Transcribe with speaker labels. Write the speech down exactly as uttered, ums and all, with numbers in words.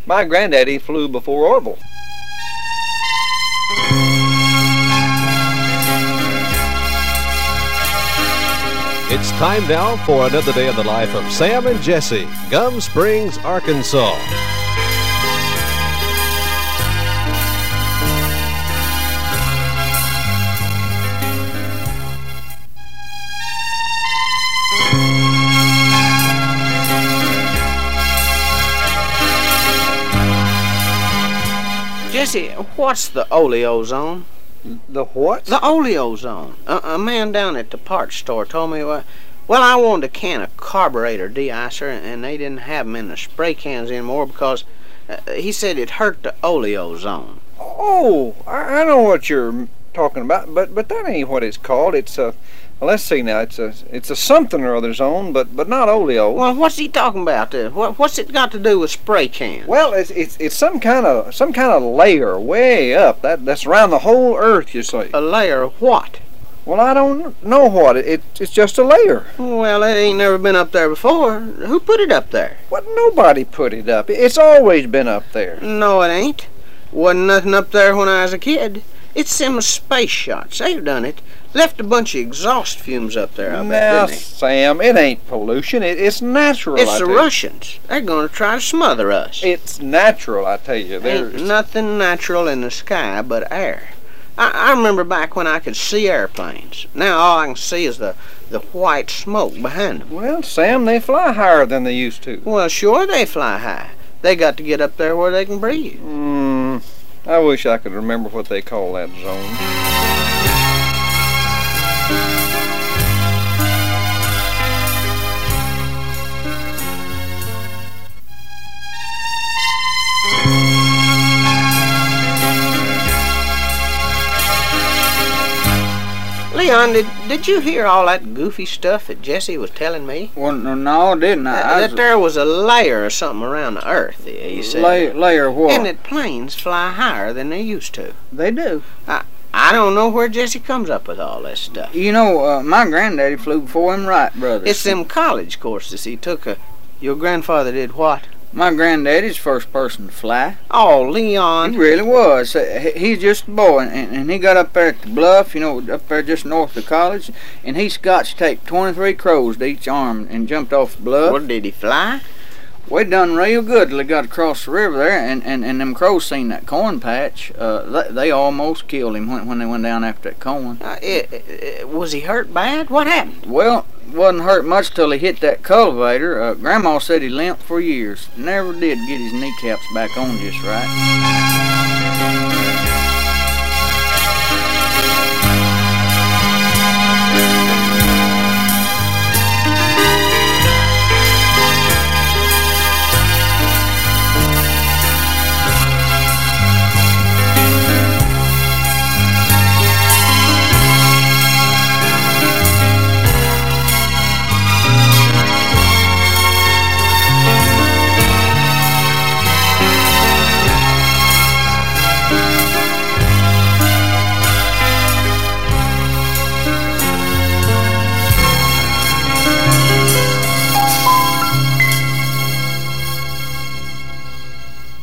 Speaker 1: My granddaddy flew before Orville.
Speaker 2: It's time now for another day in the life of Sam and Jesse, Gum Springs, Arkansas.
Speaker 3: Jesse, what's the oleozone?
Speaker 1: The what?
Speaker 3: The oleozone. A, a man down at the parts store told me, well, well, I wanted a can of carburetor de-icer, and they didn't have them in the spray cans anymore because uh, he said it hurt the oleozone.
Speaker 1: Oh, I, I know what you're talking about, but but that ain't what it's called. It's a, well, let's see now. It's a it's a something or other zone, but but not oleo.
Speaker 3: Well, what's he talking about? Uh, what what's it got to do with spray cans?
Speaker 1: Well, it's it's it's some kind of some kind of layer way up that that's around the whole earth. You see?
Speaker 3: A layer of what?
Speaker 1: Well, I don't know what it, it it's just a layer.
Speaker 3: Well, it ain't never been up there before. Who put it up there?
Speaker 1: Well, nobody put it up. It's always been up there.
Speaker 3: No, it ain't. Wasn't nothing up there when I was a kid. It's them space shots. They've done it. Left a bunch of exhaust fumes up there, I bet,
Speaker 1: Now,
Speaker 3: didn't they?
Speaker 1: Sam, it ain't pollution. It, it's natural.
Speaker 3: It's
Speaker 1: I
Speaker 3: the
Speaker 1: tell you.
Speaker 3: Russians. They're going to try to smother us.
Speaker 1: It's natural, I tell you.
Speaker 3: Ain't
Speaker 1: There's
Speaker 3: nothing natural in the sky but air. I, I remember back when I could see airplanes. Now all I can see is the, the white smoke behind them.
Speaker 1: Well, Sam, they fly higher than they used to.
Speaker 3: Well, sure they fly high. They got to get up there where they can breathe.
Speaker 1: Hmm. I wish I could remember what they call that zone.
Speaker 3: Leon, did, did you hear all that goofy stuff that Jesse was telling me?
Speaker 4: Well, no, no, didn't I?
Speaker 3: Uh,
Speaker 4: I
Speaker 3: that
Speaker 4: was-
Speaker 3: there was a layer or something around the earth, he said.
Speaker 4: Layer, layer what?
Speaker 3: And that planes fly higher than they used to.
Speaker 4: They do.
Speaker 3: I, I don't know where Jesse comes up with all this stuff.
Speaker 4: You know, uh, my granddaddy flew before him Wright brothers.
Speaker 3: It's them college courses he took. A, your grandfather did what?
Speaker 4: My granddaddy's first person to fly.
Speaker 3: Oh,
Speaker 4: He
Speaker 3: Leon.
Speaker 4: really was. Uh, he- He's just a boy, and, and he got up there at the bluff, you know, up there just north of college, and he scotch taped twenty-three crows to each arm and jumped off the bluff.
Speaker 3: What, did he fly?
Speaker 4: We done real good till they got across the river there, and, and, and them crows seen that corn patch. Uh, they, they almost killed him when, when they went down after that corn.
Speaker 3: Uh, it, it, was he hurt bad? What happened?
Speaker 4: Well, wasn't hurt much till he hit that cultivator. Uh, Grandma said he limped for years. Never did get his kneecaps back on just right.